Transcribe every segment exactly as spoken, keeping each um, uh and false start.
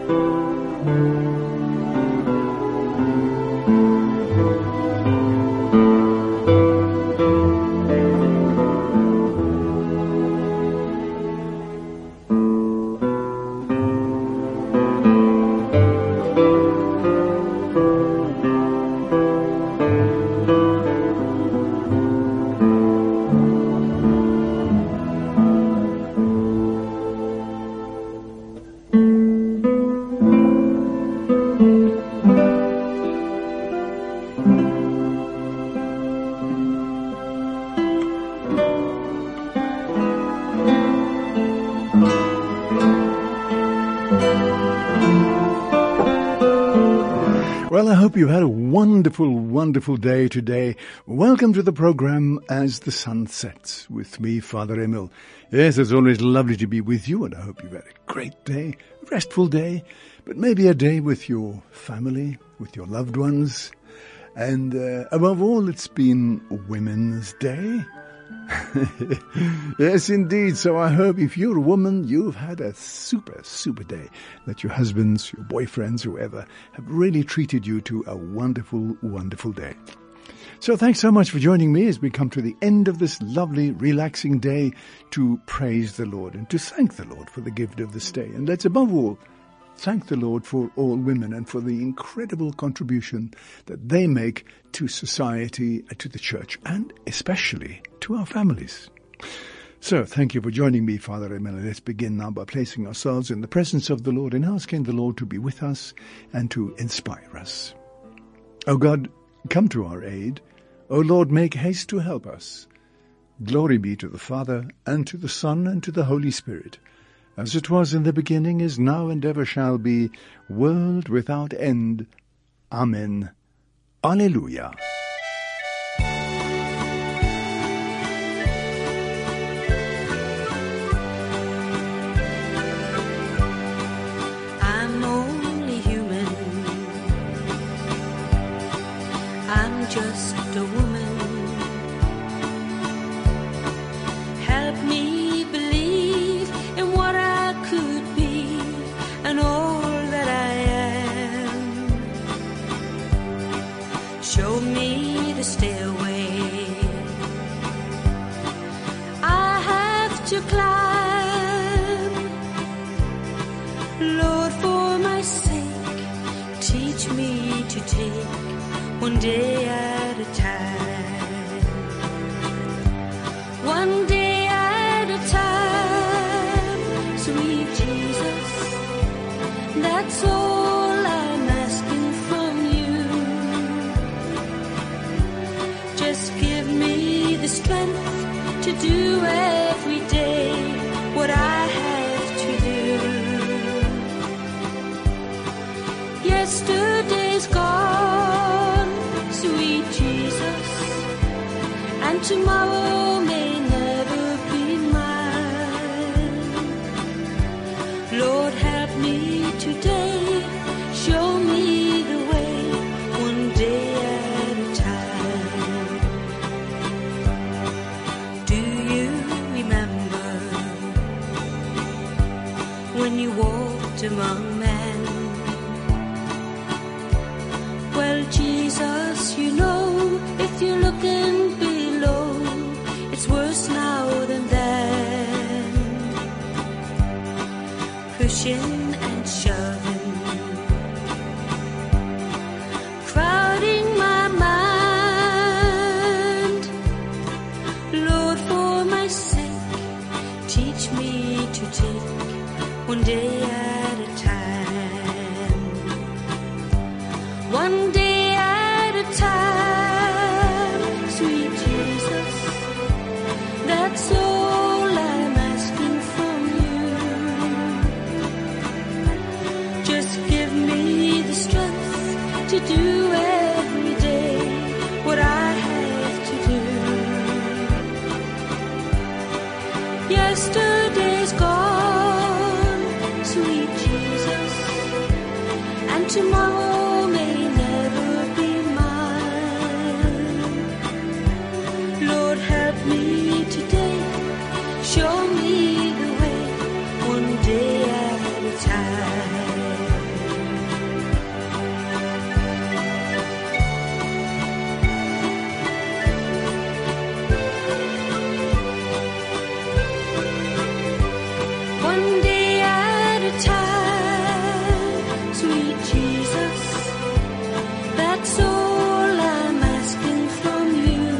Well, I hope you had a wonderful, wonderful day today. Welcome to the program As the Sun Sets with me, Father Emil. Yes, it's always lovely to be with you, and I hope you've had a great day, restful day, but maybe a day with your family, with your loved ones. And uh, above all, it's been Women's Day. Yes, indeed. So I hope if you're a woman, you've had a super, super day, that your husbands, your boyfriends, whoever, have really treated you to a wonderful, wonderful day. So thanks so much for joining me as we come to the end of this lovely, relaxing day to praise the Lord and to thank the Lord for the gift of this day. And let's above all thank the Lord for all women and for the incredible contribution that they make to society, to the church, and especially to our families. So, thank you for joining me, Father Emil. Let's begin now by placing ourselves in the presence of the Lord and asking the Lord to be with us and to inspire us. O God, come to our aid. O Lord, make haste to help us. Glory be to the Father, and to the Son, and to the Holy Spirit, as it was in the beginning, is now, and ever shall be, world without end. Amen. Alleluia. I'm only human. I'm just a woman. Help me believe in what I could be and all that I am. Show me the stairway I have to climb. Lord, for my sake, teach me to take one day at a time. One day at a time, sweet Jesus, that's all I'm asking from you. Just give me the strength to do every day what I have to do. Yesterday's gone, sweet Jesus, and tomorrow may never be mine. Lord, help me today, show me the way, one day at a time. Do you remember when you walked among men? Well, Jesus, you know, if you're looking below, it's worse now than then. Pushing and shoving, crowding my mind. Lord, for my sake, teach me to take one day at a time. One day at a time, sweet Jesus, that's all I'm asking from you. Just give me the strength to do every day what I have to do. Yesterday's gone, sweet one day at a time. Sweet Jesus, that's all I'm asking from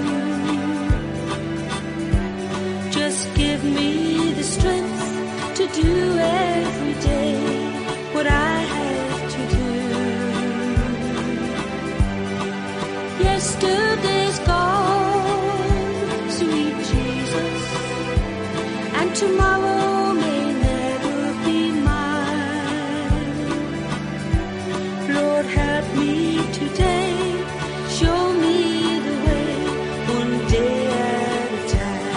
you. Just give me the strength to do every day what I have to do. Yesterday's gone, sweet Jesus, and tomorrow may never be mine. Lord, help me today, show me the way, one day at a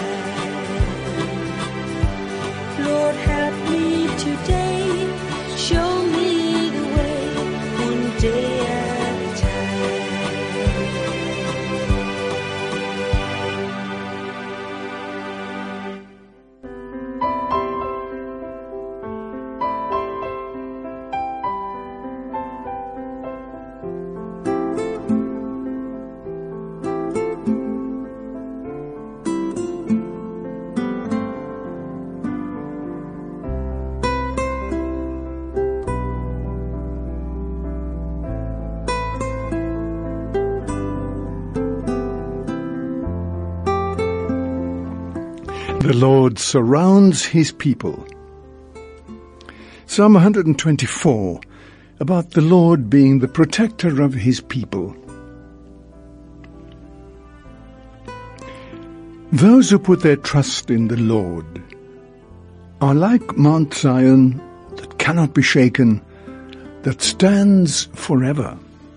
time. Lord, help me today, show me the way, one day at a time. The Lord surrounds his people. Psalm one hundred twenty-four, about the Lord being the protector of his people. Those who put their trust in the Lord are like Mount Zion that cannot be shaken, that stands forever.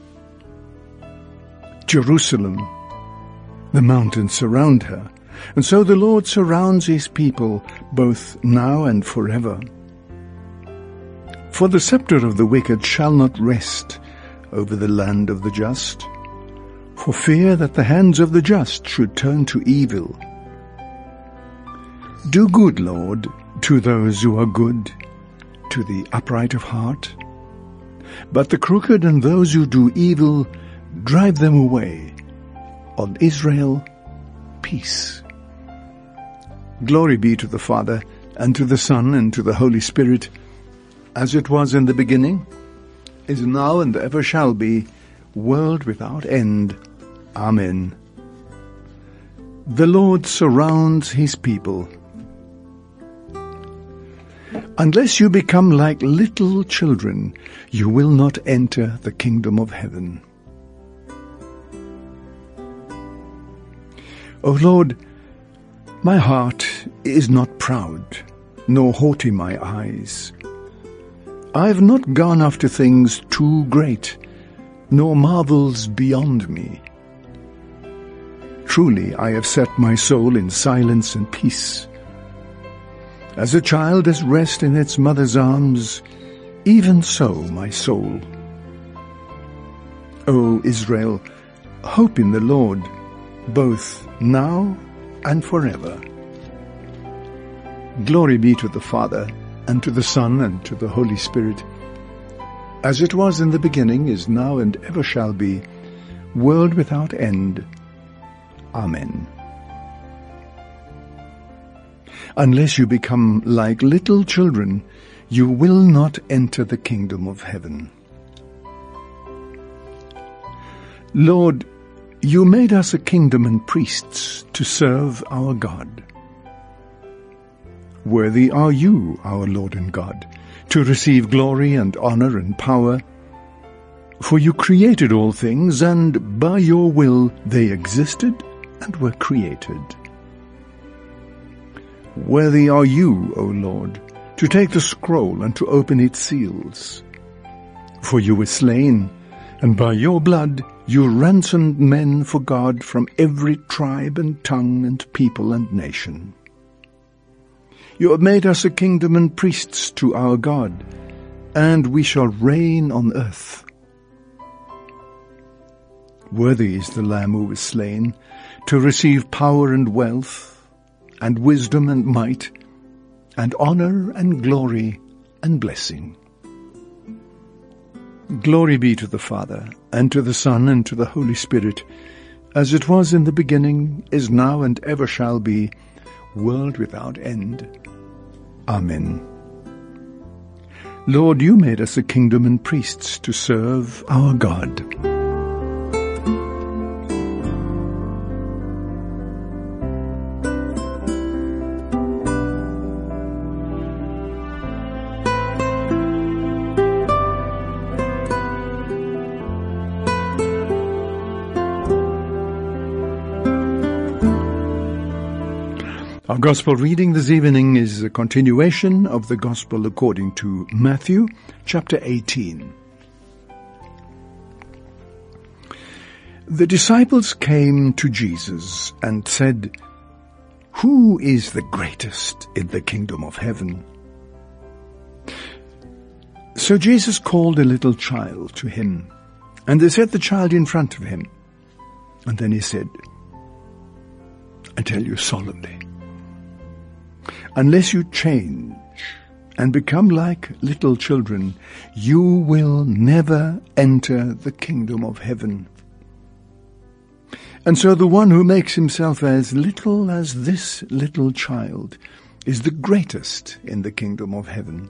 Jerusalem, the mountains surround her, and so the Lord surrounds his people both now and forever. For the scepter of the wicked shall not rest over the land of the just, for fear that the hands of the just should turn to evil. Do good, Lord, to those who are good, to the upright of heart. But the crooked and those who do evil, drive them away. On Israel, peace. Glory be to the Father, and to the Son, and to the Holy Spirit, as it was in the beginning, is now, and ever shall be, world without end. Amen. The Lord surrounds his people. Unless you become like little children, you will not enter the kingdom of heaven. O Lord, my heart is not proud, nor haughty my eyes. I have not gone after things too great, nor marvels beyond me. Truly I have set my soul in silence and peace. As a child has rest in its mother's arms, even so my soul. O Israel, hope in the Lord, both now and forever. Glory be to the Father, and to the Son, and to the Holy Spirit, as it was in the beginning, is now, and ever shall be, world without end. Amen. Unless you become like little children, you will not enter the kingdom of heaven. Lord, you made us a kingdom and priests to serve our God. Worthy are you, our Lord and God, to receive glory and honor and power. For you created all things, and by your will they existed and were created. Worthy are you, O Lord, to take the scroll and to open its seals. For you were slain, and by your blood you ransomed men for God from every tribe and tongue and people and nation. You have made us a kingdom and priests to our God, and we shall reign on earth. Worthy is the Lamb who was slain, to receive power and wealth, and wisdom and might, and honor and glory and blessing. Glory be to the Father, and to the Son, and to the Holy Spirit, as it was in the beginning, is now, and ever shall be, world without end. Amen. Lord, you made us a kingdom and priests to serve our God. Our Gospel reading this evening is a continuation of the Gospel according to Matthew, chapter eighteen. The disciples came to Jesus and said, "Who is the greatest in the kingdom of heaven?" So Jesus called a little child to him, and they set the child in front of him. And then he said, "I tell you solemnly, unless you change and become like little children, you will never enter the kingdom of heaven." And so the one who makes himself as little as this little child is the greatest in the kingdom of heaven.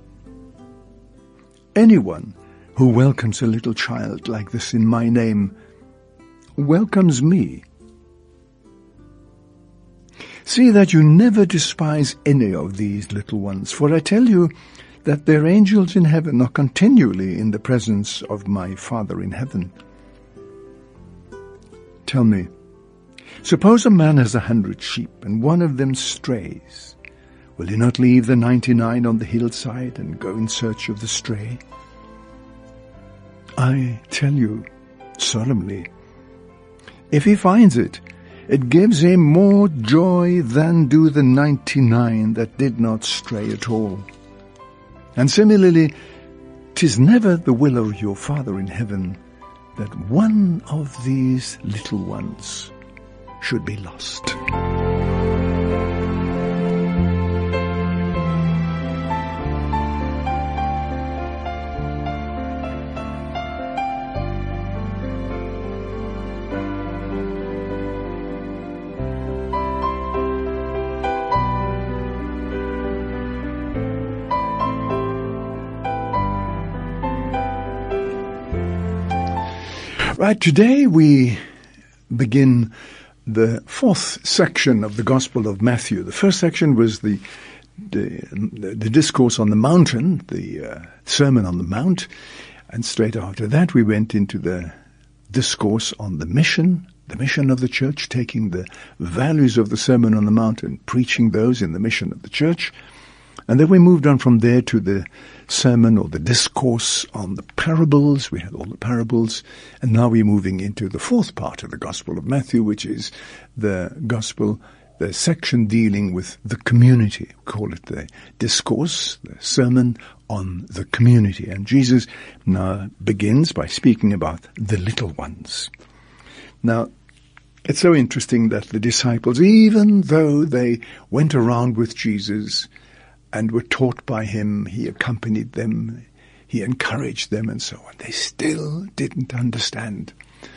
Anyone who welcomes a little child like this in my name welcomes me. See that you never despise any of these little ones, for I tell you that their angels in heaven are continually in the presence of my Father in heaven. Tell me, suppose a man has a hundred sheep and one of them strays. Will he not leave the ninety-nine on the hillside and go in search of the stray? I tell you solemnly, if he finds it, it gives him more joy than do the ninety-nine that did not stray at all. And similarly, 'tis never the will of your Father in heaven that one of these little ones should be lost. Right, today we begin the fourth section of the Gospel of Matthew. The first section was the the, the discourse on the mountain, the uh, Sermon on the Mount, and straight after that we went into the discourse on the mission, the mission of the church, taking the values of the Sermon on the Mount and preaching those in the mission of the church. And then we moved on from there to the sermon or the discourse on the parables. We had all the parables. And now we're moving into the fourth part of the Gospel of Matthew, which is the Gospel, the section dealing with the community. We call it the discourse, the sermon on the community. And Jesus now begins by speaking about the little ones. Now, it's so interesting that the disciples, even though they went around with Jesus and were taught by him, he accompanied them, he encouraged them and so on, they still didn't understand.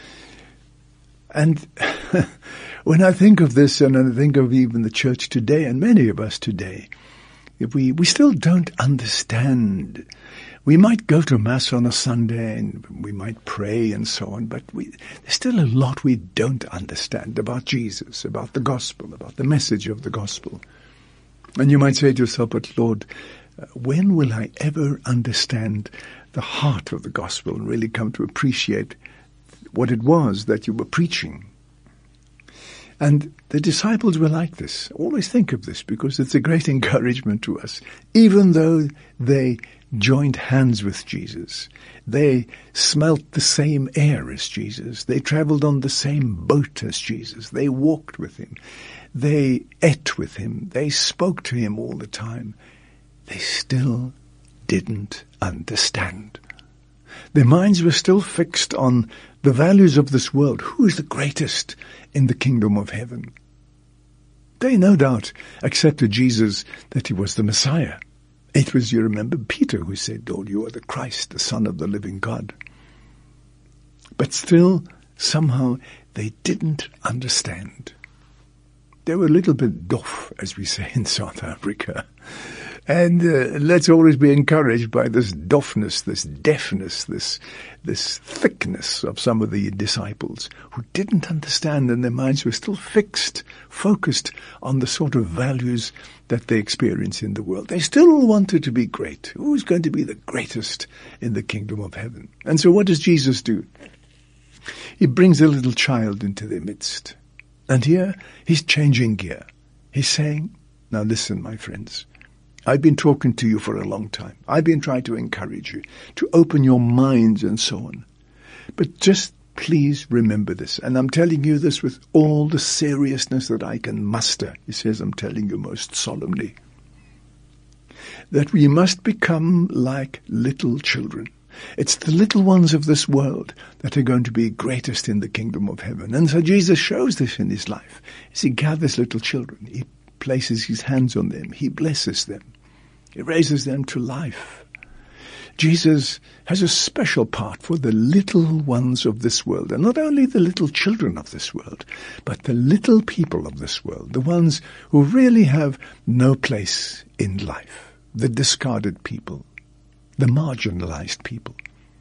And when I think of this, and I think of even the church today, and many of us today, if we, we still don't understand. We might go to Mass on a Sunday and we might pray and so on, but we, there's still a lot we don't understand about Jesus, about the gospel, about the message of the gospel. And you might say to yourself, but Lord, when will I ever understand the heart of the gospel and really come to appreciate what it was that you were preaching? And the disciples were like this. Always think of this, because it's a great encouragement to us. Even though they joined hands with Jesus, they smelt the same air as Jesus, they traveled on the same boat as Jesus, they walked with him, they ate with him, they spoke to him all the time, they still didn't understand. Their minds were still fixed on the values of this world. Who is the greatest in the kingdom of heaven? They no doubt accepted Jesus, that he was the Messiah. It was, you remember, Peter who said, Lord, you are the Christ, the Son of the living God. But still, somehow, they didn't understand. They were a little bit doof, as we say in South Africa. And uh, let's always be encouraged by this doffness, this deafness, this this thickness of some of the disciples who didn't understand, and their minds were still fixed, focused on the sort of values that they experience in the world. They still wanted to be great. Who's going to be the greatest in the kingdom of heaven? And so what does Jesus do? He brings a little child into their midst. And here he's changing gear. He's saying, now listen, my friends. I've been talking to you for a long time. I've been trying to encourage you, to open your minds and so on. But just please remember this. And I'm telling you this with all the seriousness that I can muster. He says, I'm telling you most solemnly, that we must become like little children. It's the little ones of this world that are going to be greatest in the kingdom of heaven. And so Jesus shows this in his life. As he gathers little children, he places his hands on them. He blesses them. He raises them to life. Jesus has a special part for the little ones of this world, and not only the little children of this world, but the little people of this world, the ones who really have no place in life, the discarded people, the marginalized people,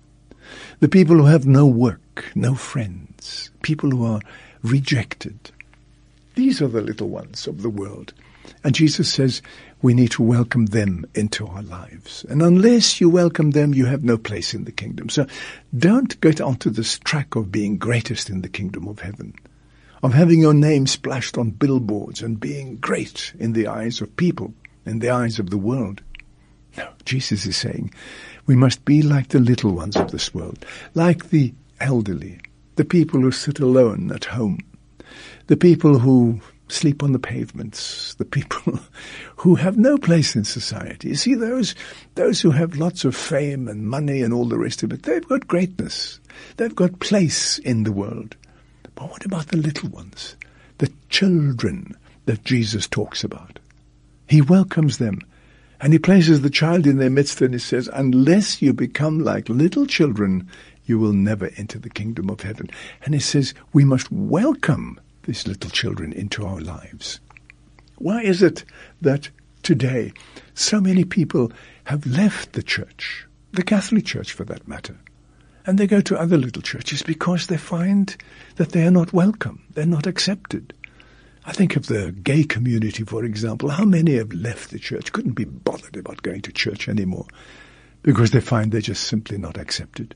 the people who have no work, no friends, people who are rejected. These are the little ones of the world. And Jesus says we need to welcome them into our lives. And unless you welcome them, you have no place in the kingdom. So don't get onto this track of being greatest in the kingdom of heaven, of having your name splashed on billboards and being great in the eyes of people, in the eyes of the world. No, Jesus is saying we must be like the little ones of this world, like the elderly, the people who sit alone at home, the people who sleep on the pavements, the people who have no place in society. You see, those those who have lots of fame and money and all the rest of it, they've got greatness. They've got place in the world. But what about the little ones, the children that Jesus talks about? He welcomes them, and he places the child in their midst, and he says, unless you become like little children, you will never enter the kingdom of heaven. And he says we must welcome these little children into our lives. Why is it that today so many people have left the church, the Catholic Church for that matter, and they go to other little churches? Because they find that they are not welcome, they're not accepted. I think of the gay community, for example. How many have left the church, couldn't be bothered about going to church anymore, because they find they're just simply not accepted,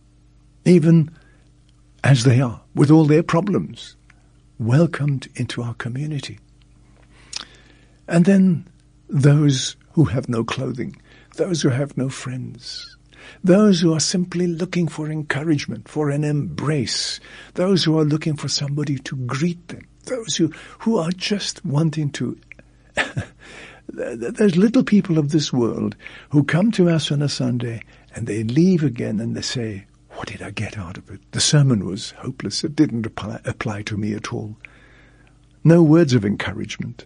even as they are, with all their problems, welcomed into our community. And then those who have no clothing, those who have no friends, those who are simply looking for encouragement, for an embrace, those who are looking for somebody to greet them, those who, who are just wanting to... There's little people of this world who come to us on a Sunday and they leave again and they say, what did I get out of it? The sermon was hopeless. It didn't apply, apply to me at all. No words of encouragement.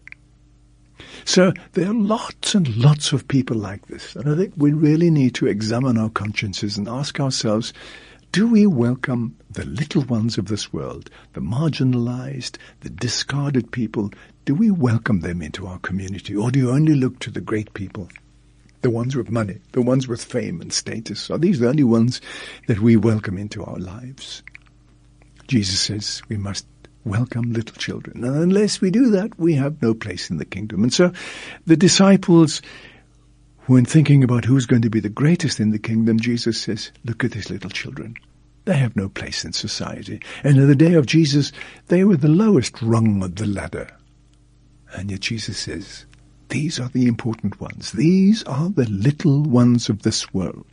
So there are lots and lots of people like this. And I think we really need to examine our consciences and ask ourselves, do we welcome the little ones of this world, the marginalized, the discarded people? Do we welcome them into our community? Or do you only look to the great people? The ones with money, the ones with fame and status, are these the only ones that we welcome into our lives? Jesus says we must welcome little children. And unless we do that, we have no place in the kingdom. And so the disciples, when thinking about who's going to be the greatest in the kingdom, Jesus says, look at these little children. They have no place in society. And in the day of Jesus, they were the lowest rung of the ladder. And yet Jesus says, these are the important ones. These are the little ones of this world.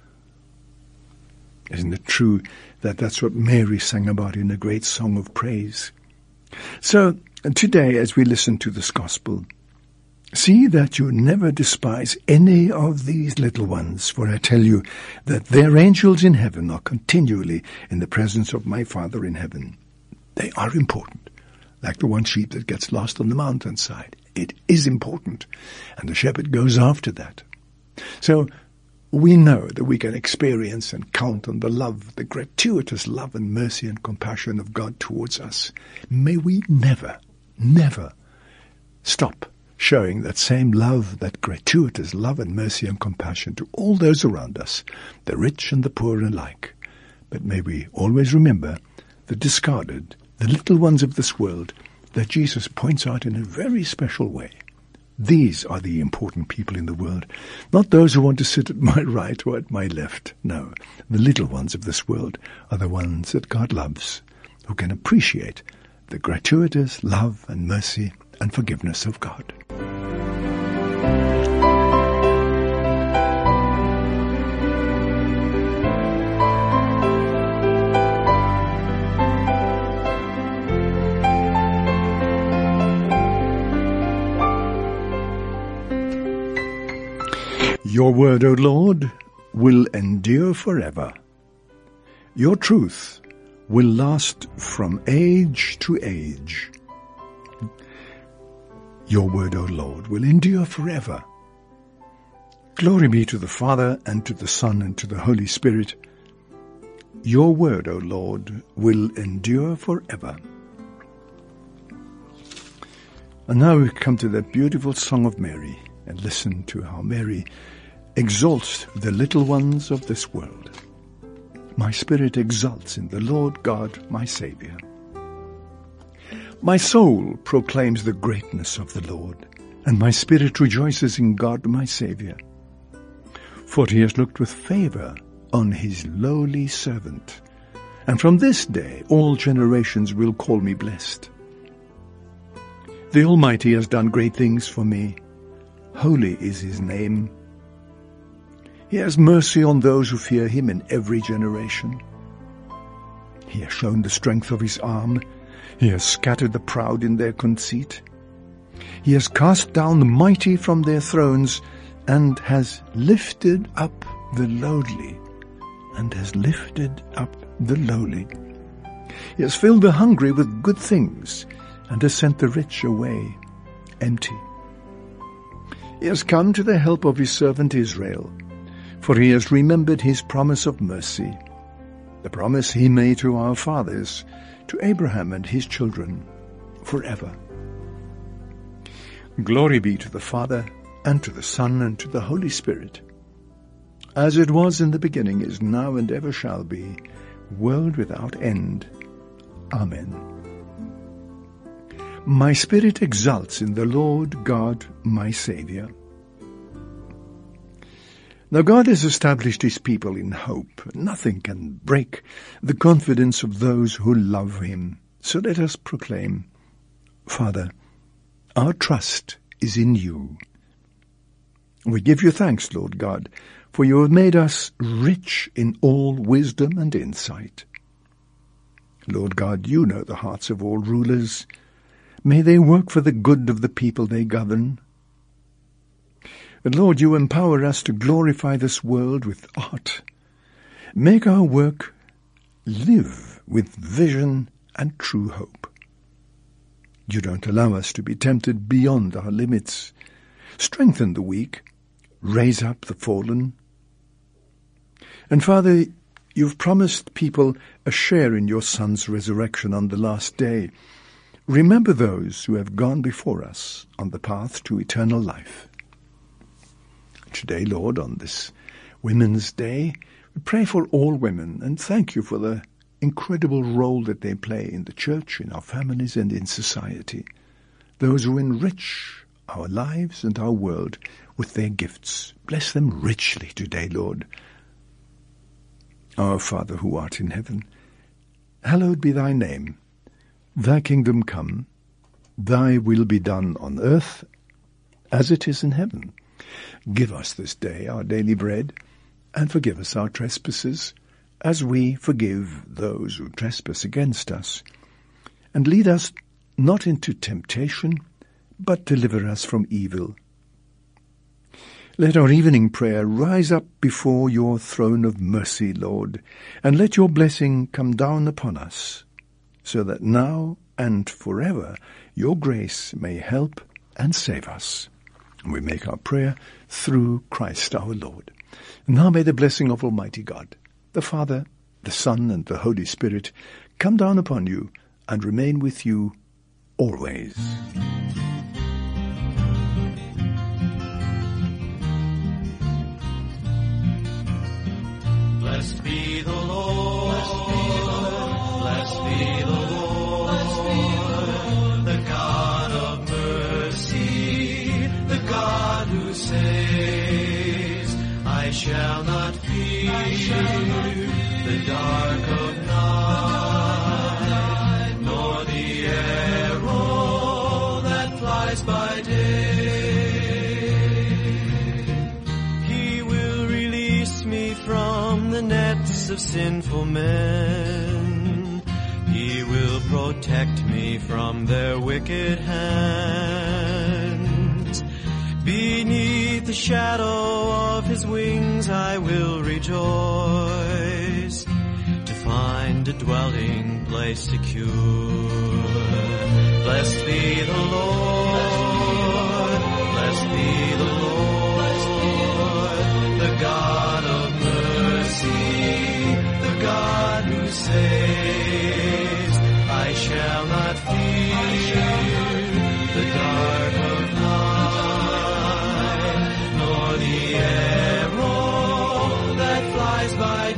Isn't it true that that's what Mary sang about in a great song of praise? So today, as we listen to this gospel, see that you never despise any of these little ones, for I tell you that their angels in heaven are continually in the presence of my Father in heaven. They are important, like the one sheep that gets lost on the mountainside. It is important, and the shepherd goes after that. So we know that we can experience and count on the love, the gratuitous love and mercy and compassion of God towards us. May we never, never stop showing that same love, that gratuitous love and mercy and compassion to all those around us, the rich and the poor alike. But may we always remember the discarded, the little ones of this world that Jesus points out in a very special way. These are the important people in the world, not those who want to sit at my right or at my left. No, the little ones of this world are the ones that God loves, who can appreciate the gratuitous love and mercy and forgiveness of God. Your word, O Lord, will endure forever. Your truth will last from age to age. Your word, O Lord, will endure forever. Glory be to the Father, and to the Son, and to the Holy Spirit. Your word, O Lord, will endure forever. And now we come to that beautiful Song of Mary, and listen to how Mary exalts the little ones of this world. My spirit exults in the Lord God, my Saviour. My soul proclaims the greatness of the Lord, and my spirit rejoices in God, my Saviour. For he has looked with favour on his lowly servant, and from this day all generations will call me blessed. The Almighty has done great things for me. Holy is his name. He has mercy on those who fear him in every generation. He has shown the strength of his arm. He has scattered the proud in their conceit. He has cast down the mighty from their thrones, and has lifted up the lowly, and has lifted up the lowly. He has filled the hungry with good things, and has sent the rich away empty. He has come to the help of his servant Israel, for he has remembered his promise of mercy, the promise he made to our fathers, to Abraham and his children, forever. Glory be to the Father, and to the Son, and to the Holy Spirit, as it was in the beginning, is now, and ever shall be, world without end. Amen. My spirit exults in the Lord God, my Saviour. Now God has established his people in hope. Nothing can break the confidence of those who love him. So let us proclaim, Father, our trust is in you. We give you thanks, Lord God, for you have made us rich in all wisdom and insight. Lord God, you know the hearts of all rulers. May they work for the good of the people they govern. And Lord, you empower us to glorify this world with art. Make our work live with vision and true hope. You don't allow us to be tempted beyond our limits. Strengthen the weak, raise up the fallen. And Father, you've promised people a share in your Son's resurrection on the last day. Remember those who have gone before us on the path to eternal life. Today, Lord, on this Women's Day, we pray for all women and thank you for the incredible role that they play in the church, in our families, and in society. Those who enrich our lives and our world with their gifts. Bless them richly today, Lord. Our Father who art in heaven, hallowed be thy name. Thy kingdom come, thy will be done on earth as it is in heaven. Give us this day our daily bread, and forgive us our trespasses, as we forgive those who trespass against us. And lead us not into temptation, but deliver us from evil. Let our evening prayer rise up before your throne of mercy, Lord, and let your blessing come down upon us, so that now and forever your grace may help and save us. We make our prayer through Christ our Lord. And now may the blessing of Almighty God, the Father, the Son, and the Holy Spirit come down upon you and remain with you always. Blessed be the Lord, blessed be the Lord, the God of mercy, the God who saves. I shall not fear the dark of night, nor the arrow that flies by day. He will release me from the nets of sinful men. He will protect me from their wicked hands. Beneath the shadow of his wings I will rejoice, to find a dwelling place secure. Blessed be the Lord, blessed be the Lord, the God of mercy, the God who saves. I shall not fear the dark of night, nor the arrow that flies by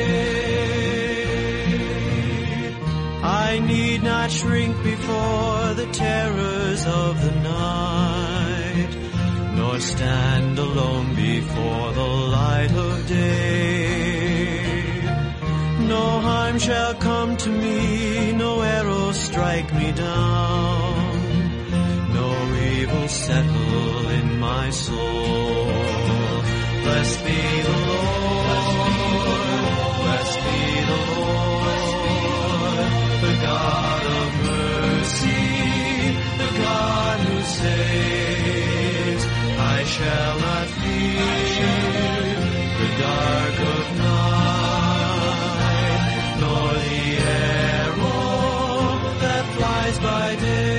day. I need not shrink before the terrors of the night, nor stand alone before the light of day. No harm shall come to me, no arrow strike me down, no evil settle in my soul. Blessed be the Lord, blessed be the Lord, the God of mercy, the God who saves. I shall not fear the dark of night, nor the arrow that flies by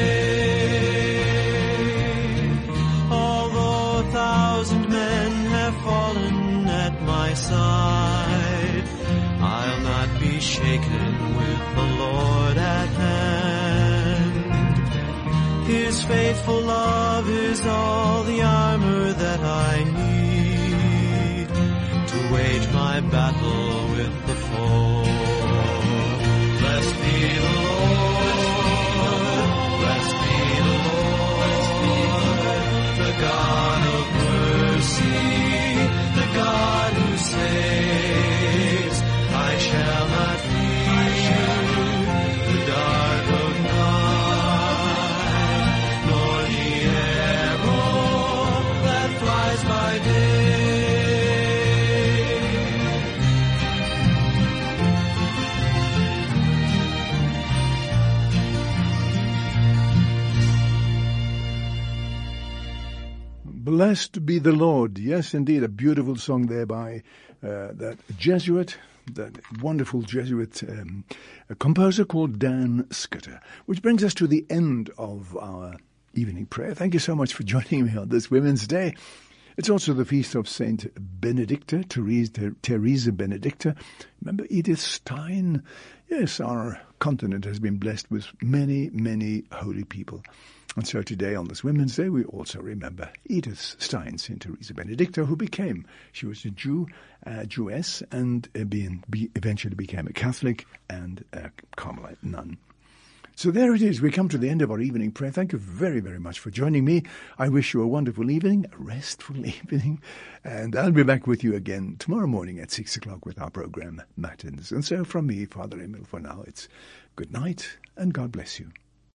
day. Although a thousand men have fallen at my side, I'll not be shaken with the Lord at hand. His faithful love is all the armor that I need to wage my battle with the foe. Blessed be the Lord, blessed be the Lord, the God of mercy, the God who saves. I shall not fear the dark of night, nor the arrow that flies by day. Blessed be the Lord. Yes, indeed, a beautiful song there by uh, that Jesuit, that wonderful Jesuit um, a composer called Dan Scudder, which brings us to the end of our evening prayer. Thank you so much for joining me on this Women's Day. It's also the feast of Saint Benedicta, Teresa, Teresa Benedicta. Remember Edith Stein? Yes, our continent has been blessed with many, many holy people. And so today, on this Women's Day, we also remember Edith Stein, Saint Teresa Benedicta, who became, she was a Jew, a Jewess, and uh, being, be, eventually became a Catholic and a Carmelite nun. So there it is. We come to the end of our evening prayer. Thank you very, very much for joining me. I wish you a wonderful evening, a restful evening, and I'll be back with you again tomorrow morning at six o'clock with our program, Matins. And so from me, Father Emil, for now, it's good night and God bless you.